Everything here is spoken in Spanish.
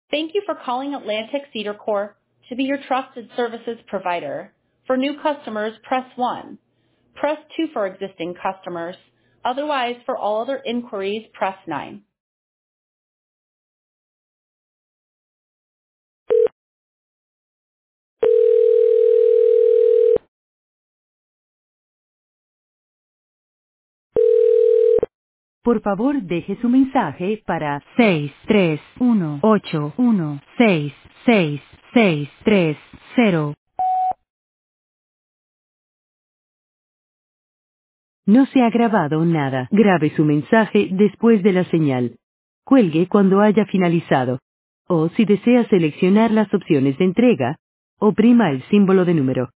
Thank you for calling Atlantic Cedar Corp to be your trusted services provider. For new customers, press 1. Press 2 for existing customers. Otherwise, for all other inquiries, press 9. Por favor, deje su mensaje para 63181166630. No se ha grabado nada. Grabe su mensaje después de la señal. Cuelgue cuando haya finalizado. O si desea seleccionar las opciones de entrega, oprima el símbolo de número.